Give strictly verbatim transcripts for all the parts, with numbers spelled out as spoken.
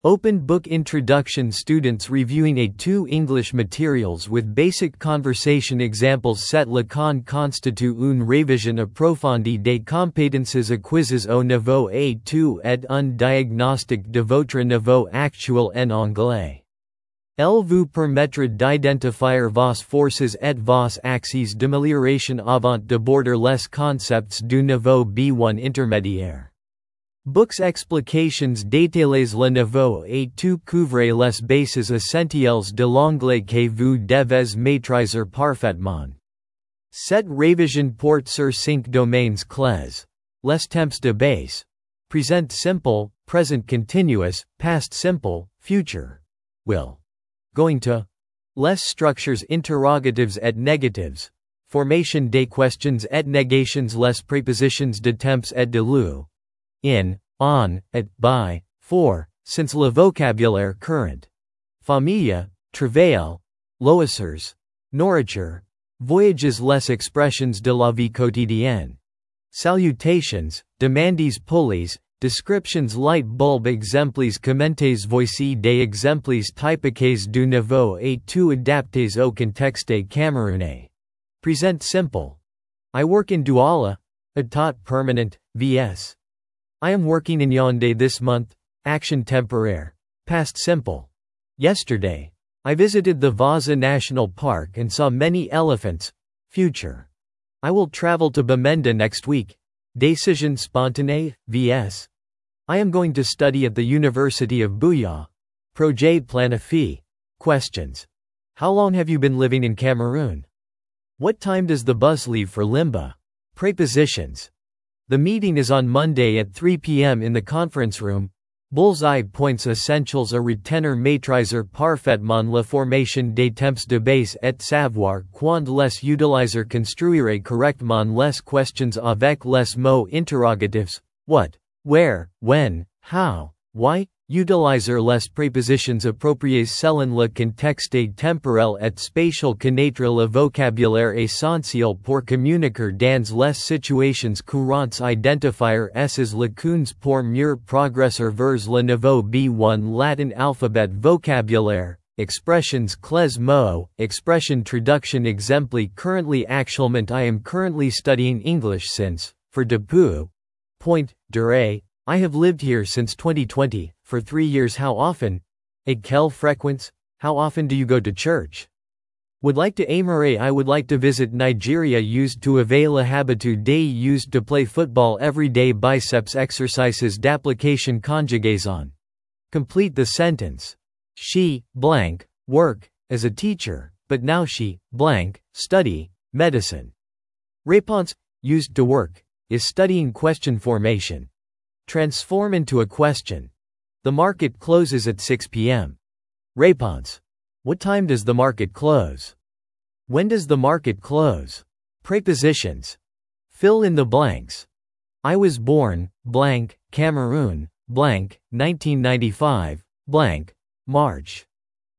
Open book introduction. Students reviewing A two English materials with basic conversation examples. Cet leçon constitue une révision approfondie des compétences acquises au niveau A deux et un diagnostic de votre niveau actuel en anglais. Elle vous permettra d'identifier vos forces et vos axes d'amélioration avant d'aborder les concepts du niveau B one intermédiaire. Books explications détaillées. Le niveau A deux couvre les bases essentielles de l'anglais que vous devez maîtriser parfaitement. Cette révision porte sur cinq domaines clés. Les temps de base. Present simple, present continuous, past simple, future. Will. Going to. Les structures interrogatives et negatives. Formation des questions et negations. Les prépositions de temps et de lieu. In, on, at, by, for, since le vocabulaire current. Famille, travail, loisirs, nourriture, voyages. Les expressions de la vie quotidienne. Salutations, demandes polies, descriptions. Light bulb exemples. Commentaires. Voici des exemples typiques du niveau A deux adaptés au contexte camerounais. Present simple. I work in Douala. État permanent, vs. I am working in Yaoundé this month. Action temporaire. Past simple. Yesterday, I visited the Vaza National Park and saw many elephants. Future. I will travel to Bamenda next week. Décision spontanée, vs. I am going to study at the University of Bouya. Projet planifié. Questions. How long have you been living in Cameroon? What time does the bus leave for Limba? Prepositions. The meeting is on Monday at three p m in the conference room. Bullseye points essentials à retenir maîtriser parfaitement la formation des temps de base et savoir quand les utiliser construire correctement les questions avec les mots interrogatifs. What, where, when, how, why. Utiliser les prépositions appropriées selon le contexte temporel et spatial. Connaître le vocabulaire essentiel pour communiquer dans les situations courantes. Identifier ses lacunes pour mieux progresser vers le niveau B one. Latin alphabet. Vocabulaire, expressions. Clés mots, expression. Traduction. Exemple. Currently. Actuellement. I am currently studying English since, for depuis. Point, durée. I have lived here since twenty twenty, for three years. How often? À quelle fréquence? How often do you go to church? Would like to aimerait. I would like to visit Nigeria. Used to avoir l'habitude de. Used to play football every day. Biceps exercises d'application conjugaison. Complete the sentence. She, blank, work, as a teacher, but now she, blank, study, medicine. Réponse, used to work, is studying question formation. Transform into a question. The market closes at six p m Réponse. What time does the market close? When does the market close? Prepositions. Fill in the blanks. I was born, blank, Cameroon, blank, nineteen ninety-five, blank, March.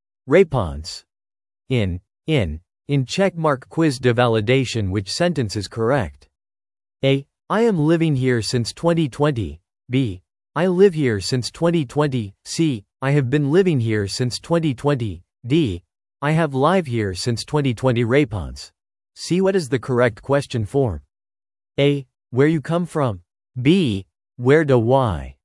Réponse. In, in, in checkmark quiz de validation. Which sentence is correct? A. I am living here since twenty twenty. B. I live here since twenty twenty. C. I have been living here since twenty twenty. D. I have lived here since twenty twenty. Réponse. C. What is the correct question form? A. Where you come from. B. Where do why.